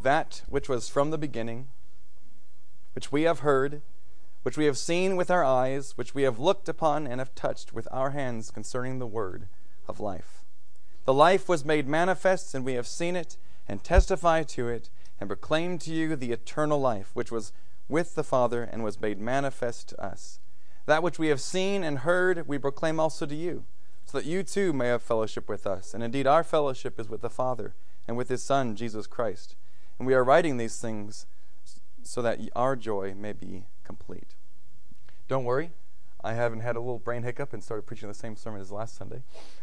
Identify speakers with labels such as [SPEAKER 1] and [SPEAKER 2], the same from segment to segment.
[SPEAKER 1] that which was from the beginning, which we have heard, which we have seen with our eyes, which we have looked upon and have touched with our hands concerning the word of life. The life was made manifest, and we have seen it, and testify to it, and proclaim to you the eternal life, which was with the Father, and was made manifest to us. That which we have seen and heard, we proclaim also to you, so that you too may have fellowship with us. And indeed our fellowship is with the Father, and with his Son, Jesus Christ. And we are writing these things so that our joy may be complete. Don't worry, I haven't had a little brain hiccup and started preaching the same sermon as last Sunday.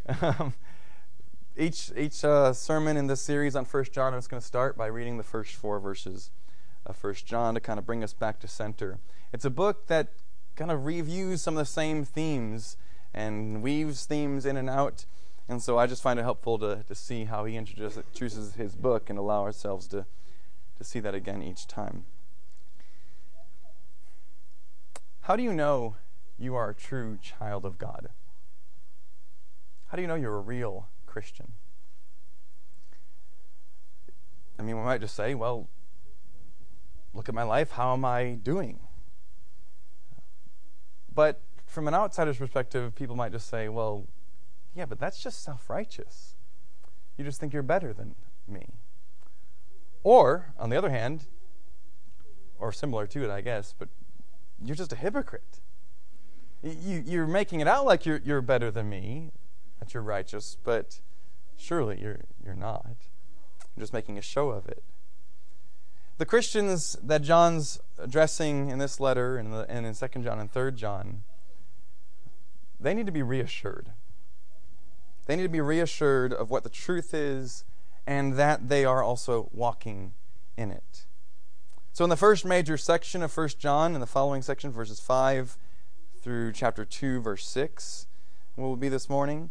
[SPEAKER 1] Each sermon in this series on 1 John, I'm just going to start by reading the first 4 verses of 1 John to kind of bring us back to center. It's a book that kind of reviews some of the same themes and weaves themes in and out. And so I just find it helpful to see how he introduces his book and allow ourselves to see that again each time. How do you know you are a true child of God? How do you know you're a real Christian? I mean, we might just say, well, look at my life. How am I doing? But from an outsider's perspective, people might just say, well, yeah, but that's just self-righteous. You just think you're better than me. Or, on the other hand, or similar to it, I guess, but you're just a hypocrite. You're making it out like you're better than me, that you're righteous, but surely you're not. You're just making a show of it. The Christians that John's addressing in this letter and in 2 John and 3 John, they need to be reassured. They need to be reassured of what the truth is and that they are also walking in it. So in the first major section of 1 John, in the following section, verses 5 through chapter 2, verse 6, will be this morning,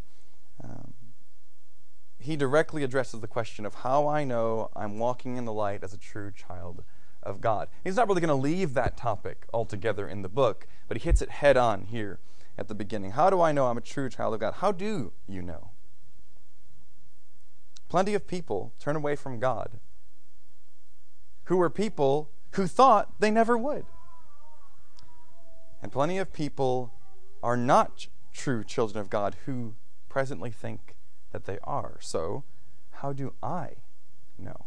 [SPEAKER 1] he directly addresses the question of how I know I'm walking in the light as a true child of God. He's not really going to leave that topic altogether in the book, but he hits it head on here at the beginning. How do I know I'm a true child of God? How do you know? Plenty of people turn away from God who were people who thought they never would. And plenty of people are not true children of God who presently think that they are. So, how do I know?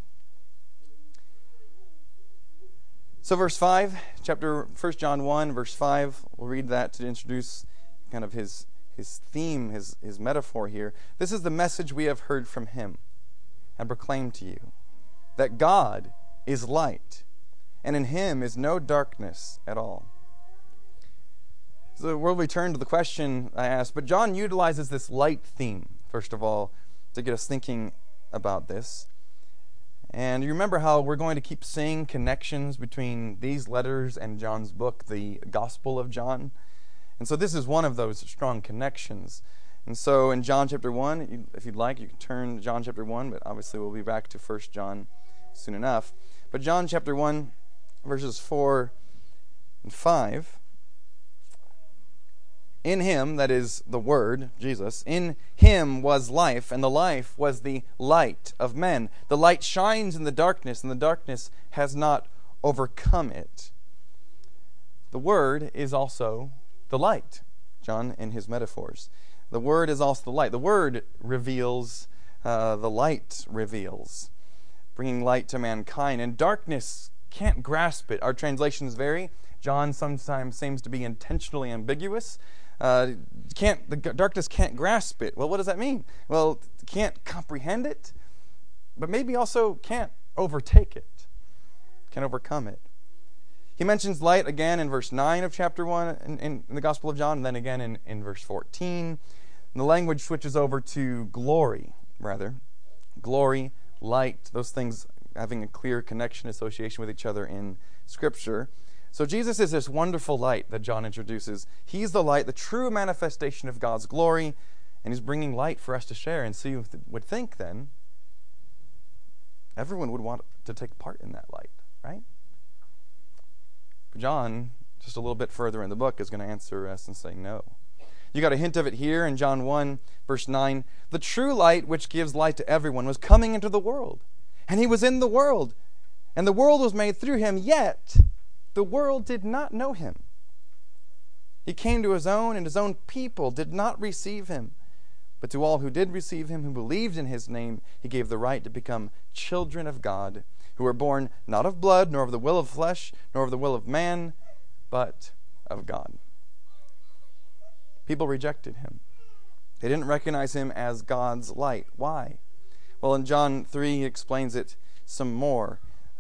[SPEAKER 1] So verse 5, chapter 1 John 1, verse 5, we'll read that to introduce kind of his theme, his metaphor here. This is the message we have heard from him and proclaim to you, that God is light, and in him is no darkness at all. So we'll return to the question I asked, but John utilizes this light theme, first of all, to get us thinking about this. And you remember how we're going to keep seeing connections between these letters and John's book, the Gospel of John. And so this is one of those strong connections. And so in John chapter 1, if you'd like, you can turn to John chapter 1, but obviously we'll be back to 1 John soon enough. But John chapter 1, verses 4 and 5, in him, that is the Word, Jesus, in him was life, and the life was the light of men. The light shines in the darkness, and the darkness has not overcome it. The Word is also the light, John in his metaphors. The Word is also the light. The Word reveals, the light reveals, bringing light to mankind. And darkness can't grasp it. Our translations vary. John sometimes seems to be intentionally ambiguous. The darkness can't grasp it. Well, what does that mean? Well, can't comprehend it, but maybe also can't overtake it, can't overcome it. He mentions light again in verse 9 of chapter 1 in the Gospel of John, and then again in verse 14. And the language switches over to glory, rather. Glory, light, those things having a clear connection, association with each other in Scripture. So Jesus is this wonderful light that John introduces. He's the light, the true manifestation of God's glory, and he's bringing light for us to share. And so you would think then, everyone would want to take part in that light, right? But John, just a little bit further in the book, is going to answer us and say no. You got a hint of it here in John 1, verse 9. The true light which gives light to everyone was coming into the world. And he was in the world, And the world was made through him, yet the world did not know him. He came to his own, and his own people did not receive him. But to all who did receive him, who believed in his name, he gave the right to become children of God, who were born not of blood, nor of the will of flesh, nor of the will of man, but of God. People rejected him. They didn't recognize him as God's light. Why? Well, in John 3, he explains it some more.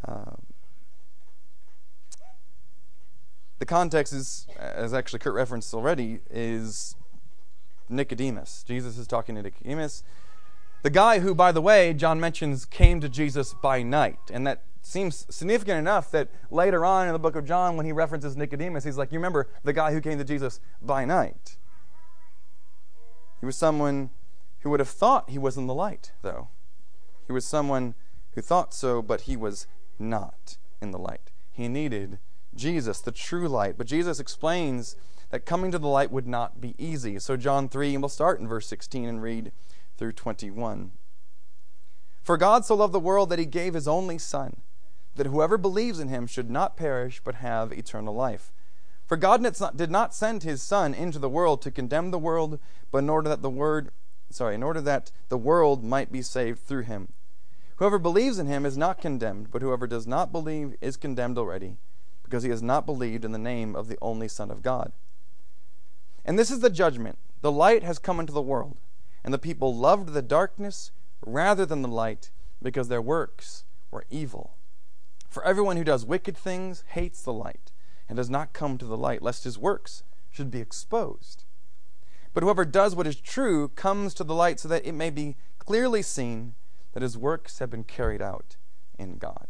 [SPEAKER 1] The context is, as actually Kurt referenced already, is Nicodemus. Jesus is talking to Nicodemus, the guy who, by the way, John mentions came to Jesus by night. And that seems significant enough that later on in the book of John, when he references Nicodemus, he's like, you remember the guy who came to Jesus by night. He was someone who would have thought he was in the light, though. He was someone who thought so, but he was not in the light. He needed Jesus, the true light. But Jesus explains that coming to the light would not be easy. So John 3, and we'll start in verse 16 and read through 21. For God so loved the world that he gave his only Son, that whoever believes in him should not perish but have eternal life. For God did not send his Son into the world to condemn the world, but in order that the world might be saved through him. Whoever believes in him is not condemned, but whoever does not believe is condemned already, because he has not believed in the name of the only Son of God. And this is the judgment. The light has come into the world, and the people loved the darkness rather than the light, because their works were evil. For everyone who does wicked things hates the light, and does not come to the light, lest his works should be exposed. But whoever does what is true comes to the light, so that it may be clearly seen that his works have been carried out in God.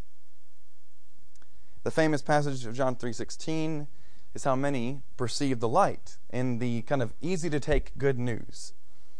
[SPEAKER 1] The famous passage of John 3:16 is how many perceive the light in the kind of easy-to-take good news.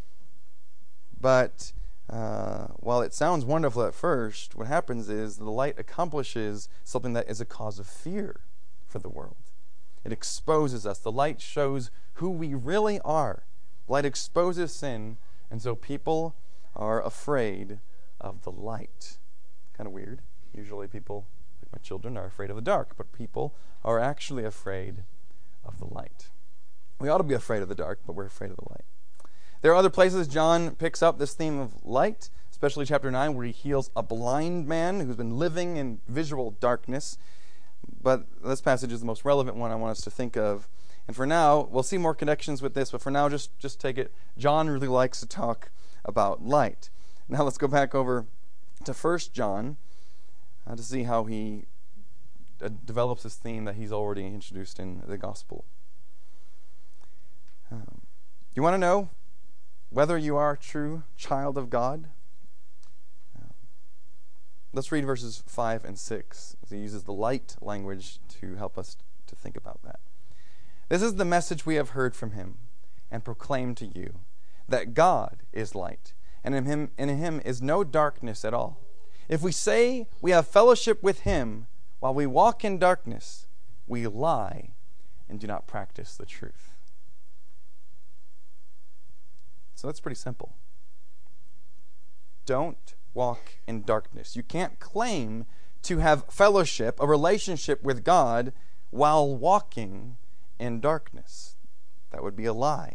[SPEAKER 1] But while it sounds wonderful at first, what happens is the light accomplishes something that is a cause of fear for the world. It exposes us. The light shows who we really are. Light exposes sin, and so people are afraid of the light. Kind of weird. Usually people, like my children, are afraid of the dark, but people are actually afraid of the light. We ought to be afraid of the dark, but we're afraid of the light. There are other places John picks up this theme of light, especially chapter 9, where he heals a blind man who's been living in visual darkness. But this passage is the most relevant one I want us to think of. And for now, we'll see more connections with this, but for now, just take it. John really likes to talk about light. Now let's go back over to 1 John to see how he develops this theme that he's already introduced in the gospel. You want to know whether you are a true child of God? Let's read verses 5 and 6. He uses the light language to help us to think about that. This is the message we have heard from him and proclaimed to you, that God is light, and in him is no darkness at all. If we say we have fellowship with him while we walk in darkness, we lie and do not practice the truth. So that's pretty simple. Don't walk in darkness. You can't claim to have fellowship, a relationship with God, while walking in darkness. That would be a lie.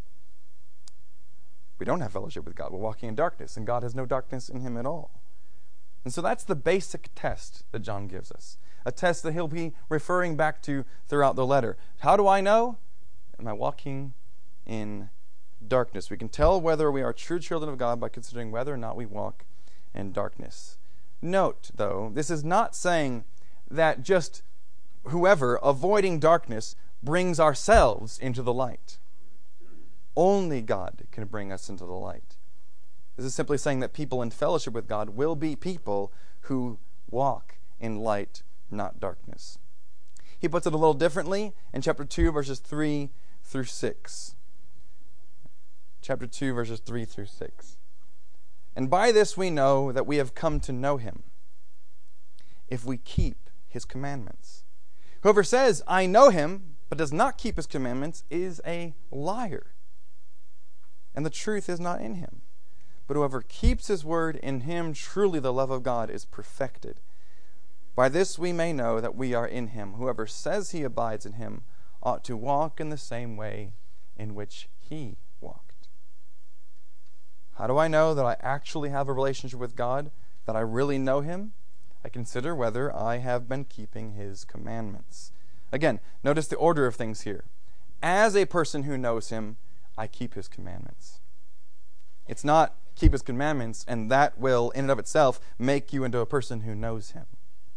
[SPEAKER 1] We don't have fellowship with God. We're walking in darkness, and God has no darkness in him at all. And so that's the basic test that John gives us, a test that he'll be referring back to throughout the letter. How do I know? Am I walking in darkness? We can tell whether we are true children of God by considering whether or not we walk in darkness. Note, though, this is not saying that just whoever avoiding darkness brings ourselves into the light. Only God can bring us into the light. This is simply saying that people in fellowship with God will be people who walk in light, not darkness. He puts it a little differently in chapter 2, verses 3 through 6. Chapter 2, verses 3 through 6. And by this we know that we have come to know him, if we keep his commandments. Whoever says, I know him, but does not keep his commandments, is a liar, and the truth is not in him. But whoever keeps his word, in him truly the love of God is perfected. By this we may know that we are in him. Whoever says he abides in him ought to walk in the same way in which he walked. How do I know that I actually have a relationship with God, that I really know him? I consider whether I have been keeping his commandments. Again, notice the order of things here. As a person who knows him, I keep his commandments. It's not keep his commandments, and that will, in and of itself, make you into a person who knows him.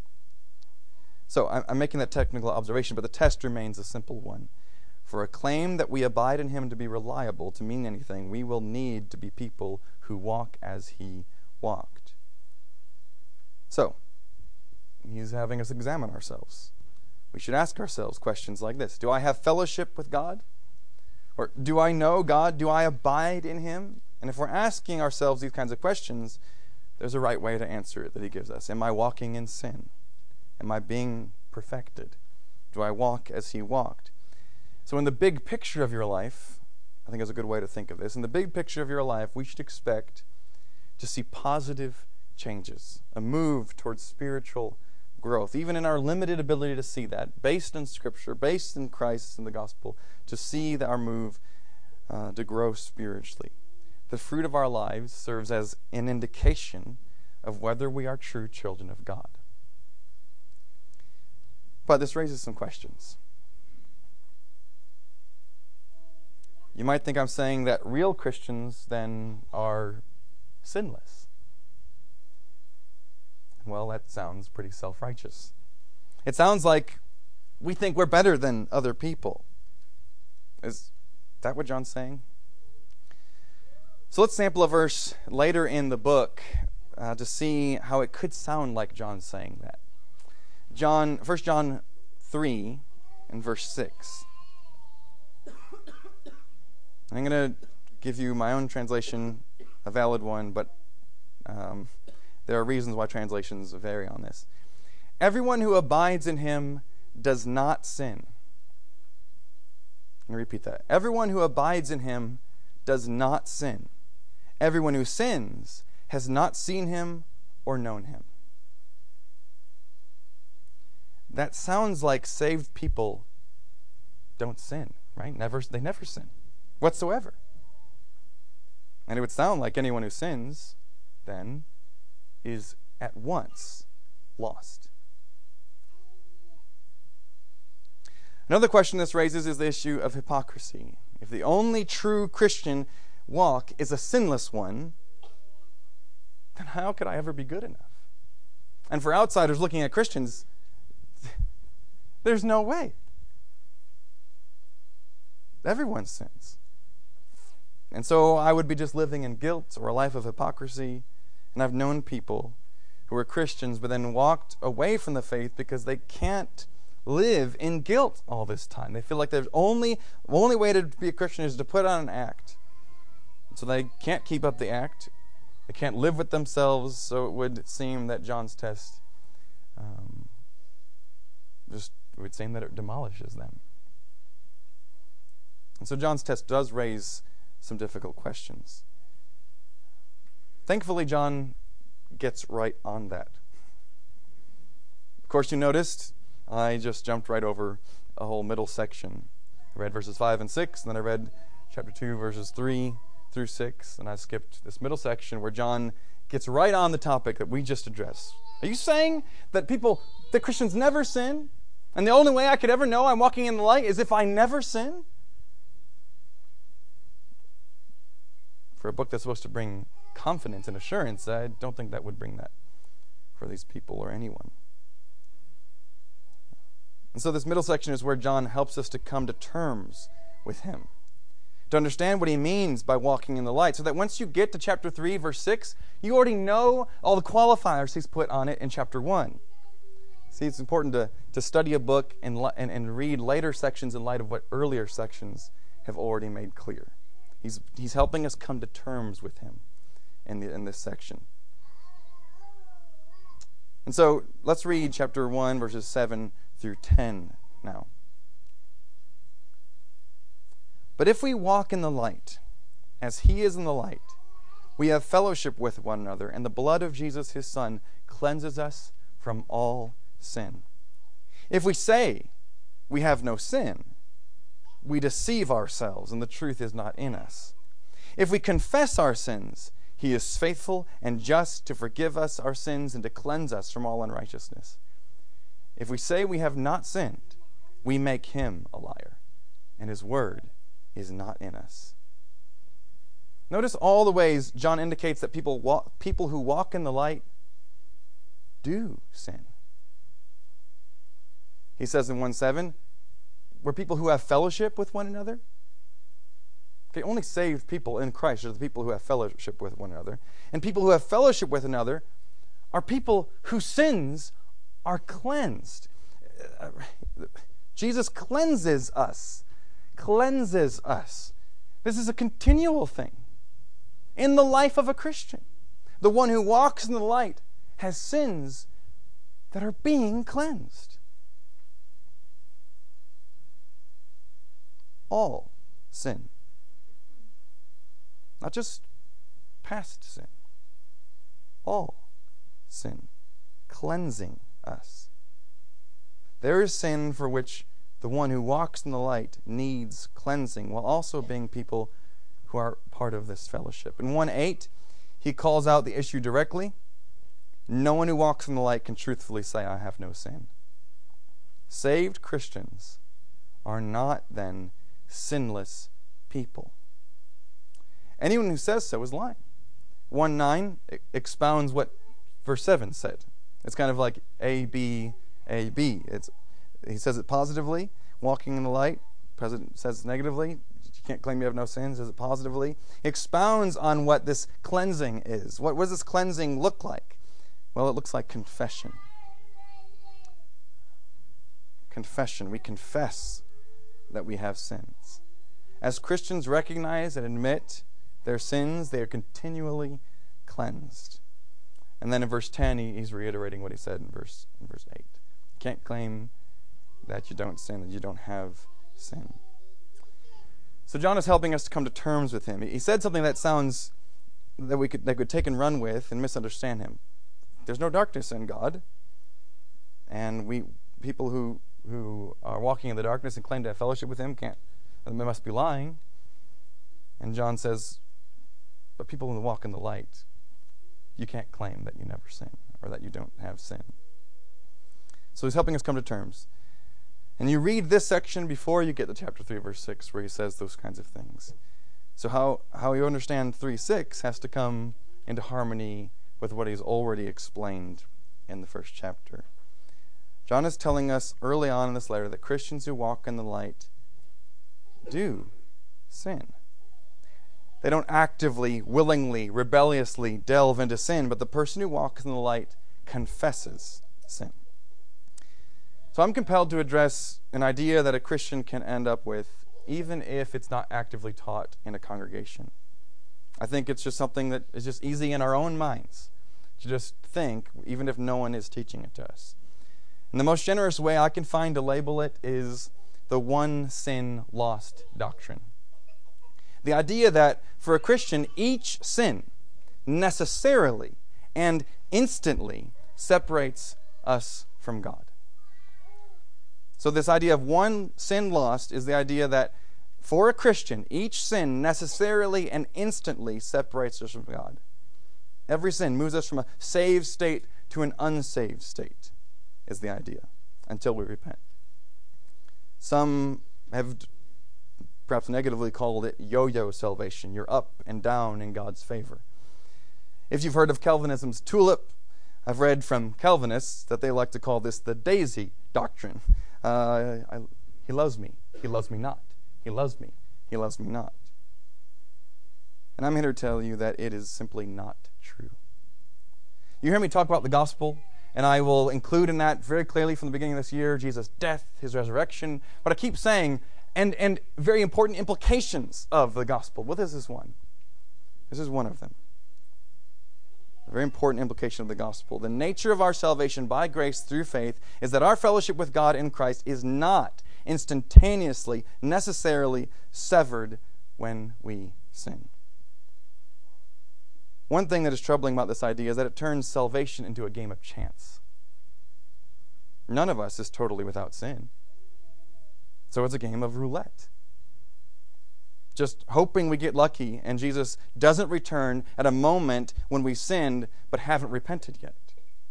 [SPEAKER 1] So I'm making that technical observation, but the test remains a simple one. For a claim that we abide in him to be reliable, to mean anything, we will need to be people who walk as he walked. So, he's having us examine ourselves. We should ask ourselves questions like this. Do I have fellowship with God? Or do I know God? Do I abide in him? And if we're asking ourselves these kinds of questions, there's a right way to answer it that he gives us. Am I walking in sin? Am I being perfected? Do I walk as he walked? So in the big picture of your life, I think is a good way to think of this. In the big picture of your life, we should expect to see positive changes, a move towards spiritual growth, even in our limited ability to see that, based in Scripture, based in Christ and the gospel, to see that our move to grow spiritually. The fruit of our lives serves as an indication of whether we are true children of God. But this raises some questions. You might think I'm saying that real Christians then are sinless. Well, that sounds pretty self-righteous. It sounds like we think we're better than other people. Is that what John's saying? So let's sample a verse later in the book to see how it could sound like John's saying that. 1 John 3 and verse 6. I'm going to give you my own translation, a valid one, but there are reasons why translations vary on this. Everyone who abides in him does not sin. Let me repeat that. Everyone who abides in him does not sin. Everyone who sins has not seen him or known him. That sounds like saved people don't sin, right? They never sin whatsoever. And it would sound like anyone who sins then is at once lost. Another question this raises is the issue of hypocrisy. If the only true Christian walk is a sinless one, then how could I ever be good enough? And for outsiders looking at Christians, there's no way. Everyone sins. And so I would be just living in guilt or a life of hypocrisy. And I've known people who were Christians but then walked away from the faith because they can't live in guilt all this time. They feel like the only way to be a Christian is to put on an act. So they can't keep up the act. They can't live with themselves. So it would seem that John's test it would seem that it demolishes them. And so John's test does raise some difficult questions. Thankfully, John gets right on that. Of course, you noticed I just jumped right over a whole middle section. I read verses 5 and 6, and then I read chapter 2, verses 3 through 6, and I skipped this middle section where John gets right on the topic that we just addressed. Are you saying that Christians never sin? And the only way I could ever know I'm walking in the light is if I never sin? For a book that's supposed to bring confidence and assurance, I don't think that would bring that for these people or anyone. And so this middle section is where John helps us to come to terms with him, to understand what he means by walking in the light, so that once you get to chapter 3, verse 6, you already know all the qualifiers he's put on it in chapter 1. See, it's important to study a book and read later sections in light of what earlier sections have already made clear. He's helping us come to terms with him in this section. And so let's read chapter 1, verses 7 through 10 now. But if we walk in the light, as he is in the light, we have fellowship with one another, and the blood of Jesus, his Son, cleanses us from all sin. If we say we have no sin, we deceive ourselves and the truth is not in us. If we confess our sins, he is faithful and just to forgive us our sins and to cleanse us from all unrighteousness. If we say we have not sinned, we make him a liar, and his word is not in us. Notice all the ways John indicates that people who walk in the light do sin. He says in 1:7, we're people who have fellowship with one another. Okay, only saved people in Christ are the people who have fellowship with one another. And people who have fellowship with another are people whose sins are cleansed. Jesus cleanses us. Cleanses us. This is a continual thing in the life of a Christian. The one who walks in the light has sins that are being cleansed. All sin. Not just past sin. All sin. Cleansing us. There is sin for which the one who walks in the light needs cleansing, while also being people who are part of this fellowship. In 1:8, he calls out the issue directly. No one who walks in the light can truthfully say, I have no sin. Saved Christians are not then sinless people. Anyone who says so is lying. 1:9 expounds what verse 7 said. It's kind of like A, B, A, B. He says it positively, walking in the light. President says it negatively. You can't claim you have no sin. Says it positively. He expounds on what this cleansing is. What does this cleansing look like? Well, it looks like confession. Confession. We confess that we have sins. As Christians recognize and admit their sins, they are continually cleansed. And then in verse 10, he's reiterating what he said in verse 8. You can't claim that you don't sin, that you don't have sin. So John is helping us to come to terms with him. He said something that sounds that we could take and run with and misunderstand him. There's no darkness in God, and people who are walking in the darkness and claim to have fellowship with him they must be lying. And John says, but people who walk in the light, you can't claim that you never sin or that you don't have sin. So he's helping us come to terms. And you read this section before you get to chapter 3, verse 6, where he says those kinds of things. So how you understand 3:6 has to come into harmony with what he's already explained in the first chapter. John is telling us early on in this letter that Christians who walk in the light do sin. They don't actively, willingly, rebelliously delve into sin, but the person who walks in the light confesses sin. So I'm compelled to address an idea that a Christian can end up with, even if it's not actively taught in a congregation. I think it's just something that is just easy in our own minds to just think, even if no one is teaching it to us. And the most generous way I can find to label it is the one sin lost doctrine. The idea that for a Christian, each sin necessarily and instantly separates us from God. So this idea of one sin lost is the idea that for a Christian, each sin necessarily and instantly separates us from God. Every sin moves us from a saved state to an unsaved state, is the idea, until we repent. Some have perhaps negatively called it yo-yo salvation. You're up and down in God's favor. If you've heard of Calvinism's tulip, I've read from Calvinists that they like to call this the daisy doctrine. He loves me. He loves me not. He loves me. He loves me not. And I'm here to tell you that it is simply not true. You hear me talk about the gospel, and I will include in that very clearly from the beginning of this year Jesus' death, his resurrection. But I keep saying, and very important implications of the gospel. Well, this is one. This is one of them. A very important implication of the gospel. The nature of our salvation by grace through faith is that our fellowship with God in Christ is not instantaneously, necessarily severed when we sin. One thing that is troubling about this idea is that it turns salvation into a game of chance. None of us is totally without sin. So it's a game of roulette. Just hoping we get lucky and Jesus doesn't return at a moment when we sinned but haven't repented yet.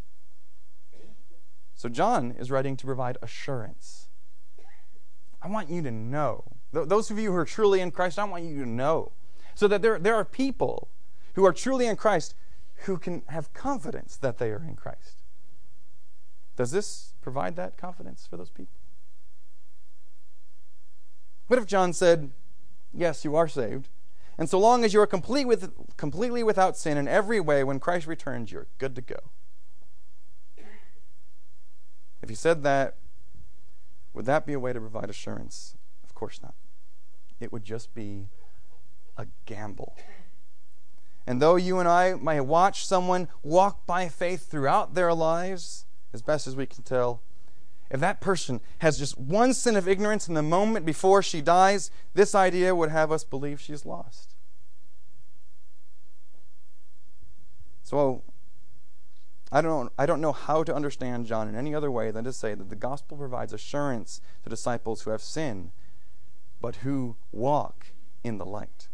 [SPEAKER 1] So John is writing to provide assurance. I want you to know. Those of you who are truly in Christ, I want you to know. So that there are people who are truly in Christ who can have confidence that they are in Christ. Does this provide that confidence for those people? What if John said, yes, you are saved, and so long as you are completely without sin in every way, when Christ returns, you're good to go? If he said that, would that be a way to provide assurance? Of course not. It would just be a gamble. And though you and I might watch someone walk by faith throughout their lives, as best as we can tell, if that person has just one sin of ignorance in the moment before she dies, this idea would have us believe she's lost. So, I don't know how to understand John in any other way than to say that the gospel provides assurance to disciples who have sinned, but who walk in the light.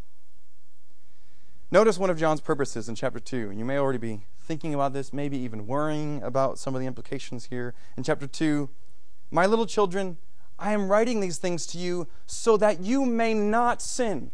[SPEAKER 1] Notice one of John's purposes in chapter 2, and you may already be thinking about this, maybe even worrying about some of the implications here. In chapter 2, my little children, I am writing these things to you so that you may not sin.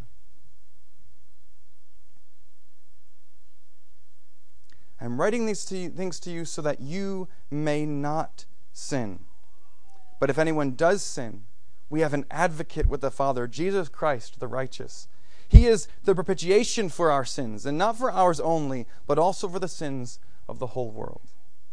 [SPEAKER 1] I'm writing these things to you so that you may not sin. But if anyone does sin, we have an advocate with the Father, Jesus Christ the righteous. He is the propitiation for our sins, and not for ours only, but also for the sins of the whole world.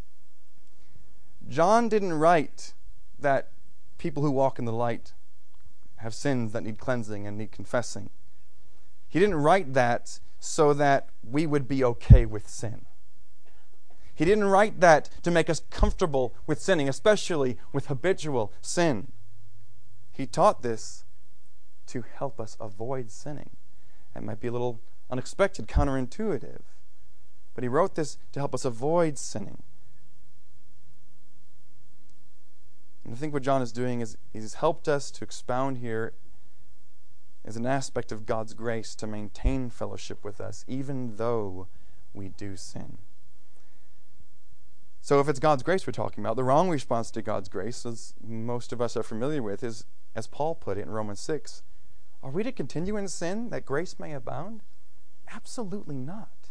[SPEAKER 1] John didn't write that people who walk in the light have sins that need cleansing and need confessing. He didn't write that so that we would be okay with sin. He didn't write that to make us comfortable with sinning, especially with habitual sin. He taught this to help us avoid sinning. It might be a little unexpected, counterintuitive. But he wrote this to help us avoid sinning. And I think what John is doing is he's helped us to expound here as an aspect of God's grace to maintain fellowship with us, even though we do sin. So if it's God's grace we're talking about, the wrong response to God's grace, as most of us are familiar with, is, as Paul put it in Romans 6, are we to continue in sin that grace may abound? Absolutely not.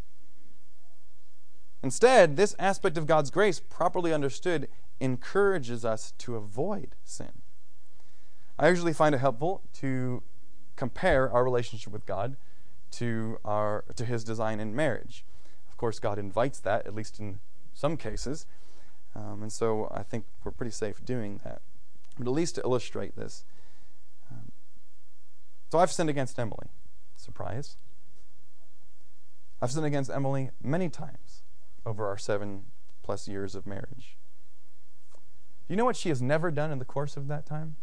[SPEAKER 1] Instead, this aspect of God's grace, properly understood, encourages us to avoid sin. I usually find it helpful to compare our relationship with God to His design in marriage. Of course, God invites that, at least in some cases, and so I think we're pretty safe doing that. But at least to illustrate this, so I've sinned against Emily. Surprise. I've sinned against Emily many times over our 7+ years of marriage. Do you know what she has never done in the course of that time?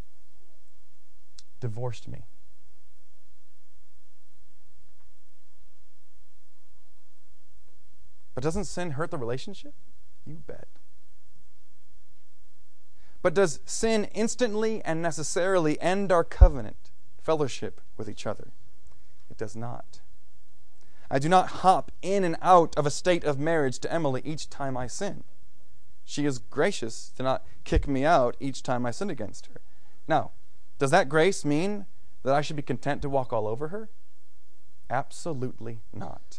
[SPEAKER 1] Divorced me. But doesn't sin hurt the relationship? You bet. But does sin instantly and necessarily end our covenant, fellowship with each other? It does not. I do not hop in and out of a state of marriage to Emily each time I sin. She is gracious to not kick me out each time I sin against her. Now, does that grace mean that I should be content to walk all over her? Absolutely not.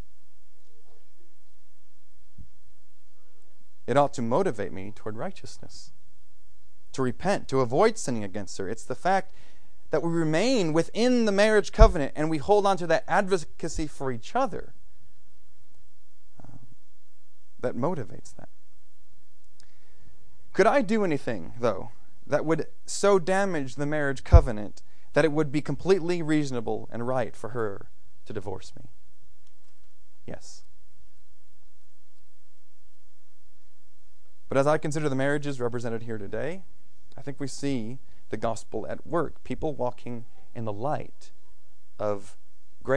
[SPEAKER 1] It ought to motivate me toward righteousness, to repent, to avoid sinning against her. It's the fact that we remain within the marriage covenant and we hold on to that advocacy for each other that motivates that. Could I do anything, though, that would so damage the marriage covenant that it would be completely reasonable and right for her to divorce me? Yes. But as I consider the marriages represented here today, I think we see the gospel at work. People walking in the light of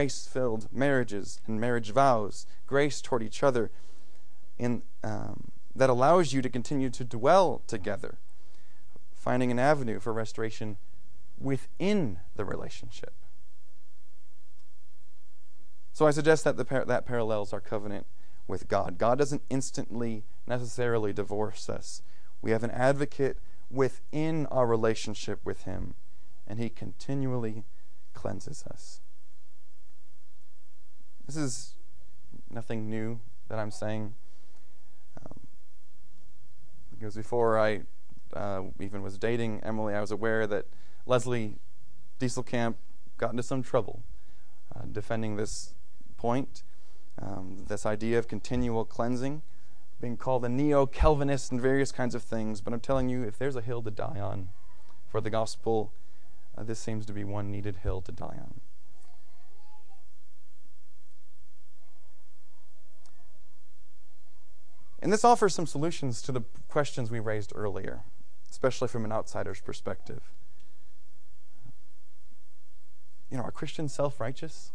[SPEAKER 1] grace-filled marriages and marriage vows, grace toward each other in that allows you to continue to dwell together, finding an avenue for restoration within the relationship. So I suggest that that parallels our covenant with God. God doesn't instantly, necessarily divorce us. We have an advocate within our relationship with Him, and He continually cleanses us. This is nothing new that I'm saying. Because before I even was dating Emily, I was aware that Leslie Dieselkamp got into some trouble defending this point, this idea of continual cleansing, being called a neo-Calvinist and various kinds of things. But I'm telling you, if there's a hill to die on for the gospel, this seems to be one needed hill to die on. And this offers some solutions to the questions we raised earlier, especially from an outsider's perspective. Are Christians self-righteous?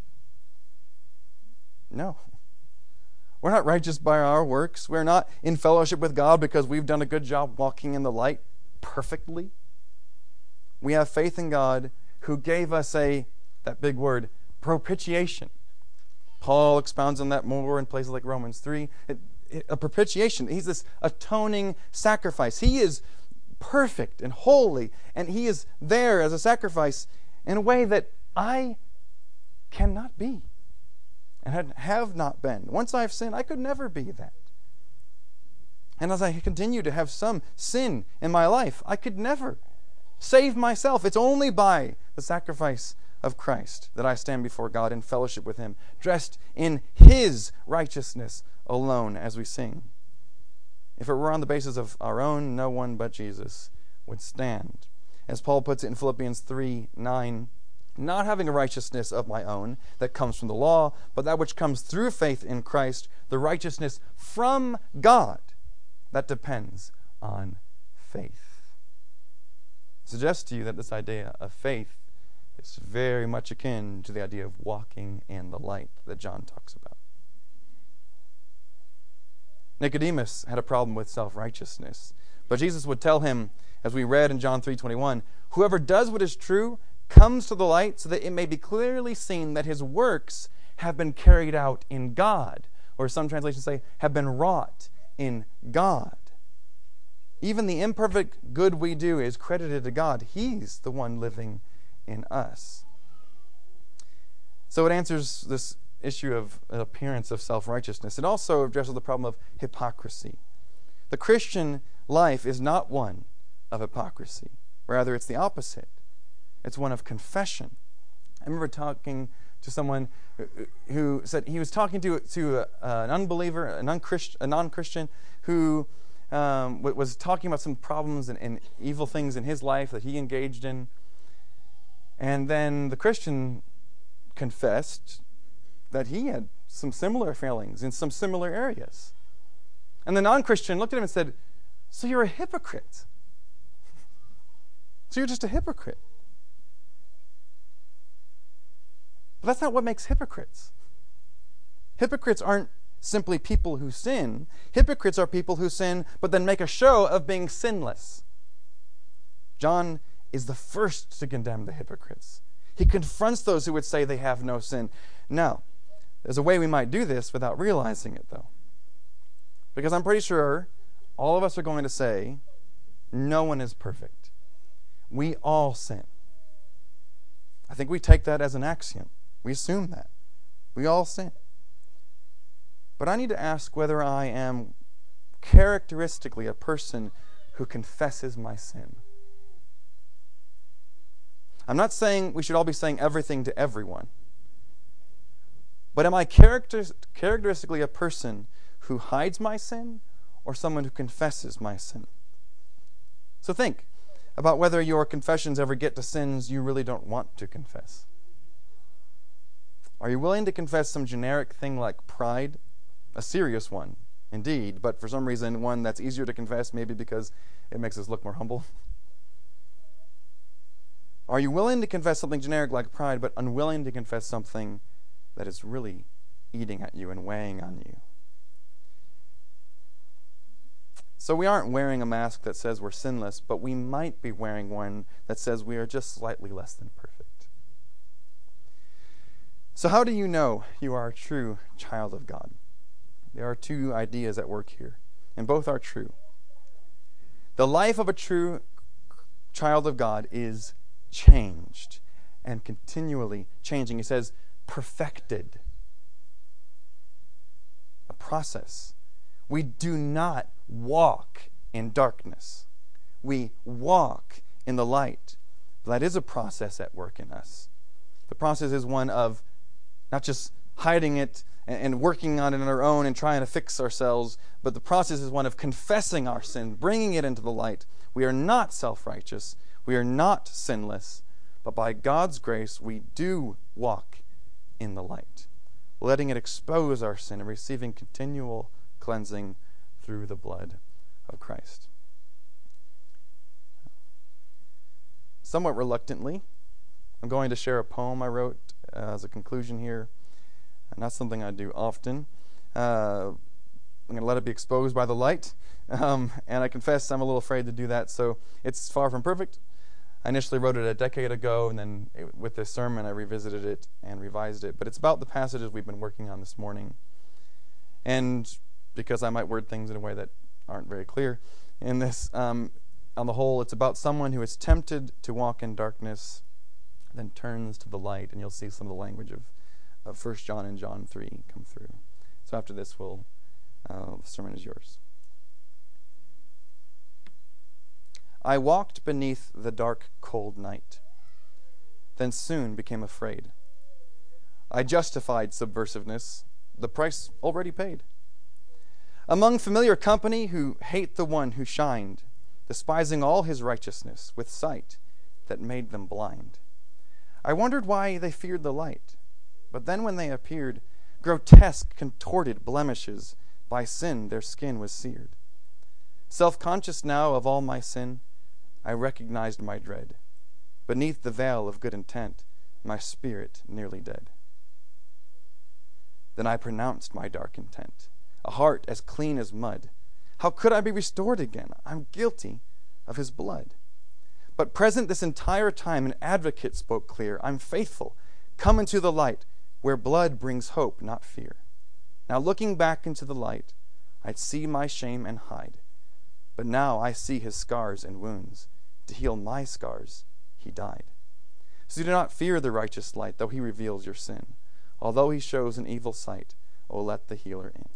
[SPEAKER 1] No. We're not righteous by our works. We're not in fellowship with God because we've done a good job walking in the light perfectly. We have faith in God who gave us that big word, propitiation. Paul expounds on that more in places like Romans 3. A propitiation. He's this atoning sacrifice. He is perfect and holy, and He is there as a sacrifice in a way that I cannot be and have not been. Once I've sinned, I could never be that. And as I continue to have some sin in my life, I could never save myself. It's only by the sacrifice of Christ that I stand before God in fellowship with Him, dressed in His righteousness alone, as we sing. If it were on the basis of our own, no one but Jesus would stand. As Paul puts it in Philippians 3:9, not having a righteousness of my own that comes from the law, but that which comes through faith in Christ, the righteousness from God that depends on faith. I suggest to you that this idea of faith is very much akin to the idea of walking in the light that John talks about. Nicodemus had a problem with self-righteousness, but Jesus would tell him, as we read in John 3:21, whoever does what is true comes to the light so that it may be clearly seen that his works have been carried out in God, or some translations say have been wrought in God. Even the imperfect good we do is credited to God. He's the one living in us. So it answers this issue of an appearance of self-righteousness. It also addresses the problem of hypocrisy. The Christian life is not one of hypocrisy. Rather, it's the opposite. It's one of confession. I remember talking to someone who said he was talking to an unbeliever, a non-Christian, who was talking about some problems and evil things in his life that he engaged in. And then the Christian confessed that he had some similar failings in some similar areas. And the non-Christian looked at him and said, so you're a hypocrite. So you're just a hypocrite. But that's not what makes hypocrites. Hypocrites aren't simply people who sin. Hypocrites are people who sin but then make a show of being sinless. John is the first to condemn the hypocrites. He confronts those who would say they have no sin. Now, there's a way we might do this without realizing it, though. Because I'm pretty sure all of us are going to say, no one is perfect. We all sin. I think we take that as an axiom. We assume that. We all sin. But I need to ask whether I am characteristically a person who confesses my sin. I'm not saying we should all be saying everything to everyone. But am I characteristically a person who hides my sin or someone who confesses my sin? So think about whether your confessions ever get to sins you really don't want to confess. Are you willing to confess some generic thing like pride? A serious one, indeed, but for some reason one that's easier to confess, maybe because it makes us look more humble. Are you willing to confess something generic like pride, but unwilling to confess something that is really eating at you and weighing on you? So we aren't wearing a mask that says we're sinless, but we might be wearing one that says we are just slightly less than perfect. So how do you know you are a true child of God? There are two ideas at work here, and both are true. The life of a true child of God is changed and continually changing. He says, perfected. A process. We do not walk in darkness. We walk in the light. That is a process at work in us. The process is one of not just hiding it and working on it on our own and trying to fix ourselves, but the process is one of confessing our sin, bringing it into the light. We are not self-righteous. We are not sinless. But by God's grace, we do walk in the light, letting it expose our sin and receiving continual cleansing through the blood of Christ. Somewhat reluctantly, I'm going to share a poem I wrote as a conclusion here. Not something I do often. I'm going to let it be exposed by the light. And I confess I'm a little afraid to do that, so it's far from perfect. I initially wrote it a decade ago, and then with this sermon I revisited it and revised it. But it's about the passages we've been working on this morning. And because I might word things in a way that aren't very clear in this, on the whole, it's about someone who is tempted to walk in darkness, then turns to the light, and you'll see some of the language of 1 John and John 3 come through. So after this, the sermon is yours. I walked beneath the dark, cold night, then soon became afraid. I justified subversiveness, the price already paid. Among familiar company who hate the one who shined, despising all his righteousness with sight that made them blind. I wondered why they feared the light, but then when they appeared, grotesque, contorted blemishes, by sin their skin was seared. Self-conscious now of all my sin, I recognized my dread. Beneath the veil of good intent, my spirit nearly dead. Then I pronounced my dark intent, a heart as clean as mud. How could I be restored again? I'm guilty of his blood. But present this entire time, an advocate spoke clear. I'm faithful. Come into the light, where blood brings hope, not fear. Now looking back into the light, I'd see my shame and hide. But now I see his scars and wounds. To heal my scars, he died. So do not fear the righteous light, though he reveals your sin. Although he shows an evil sight, oh, let the healer in.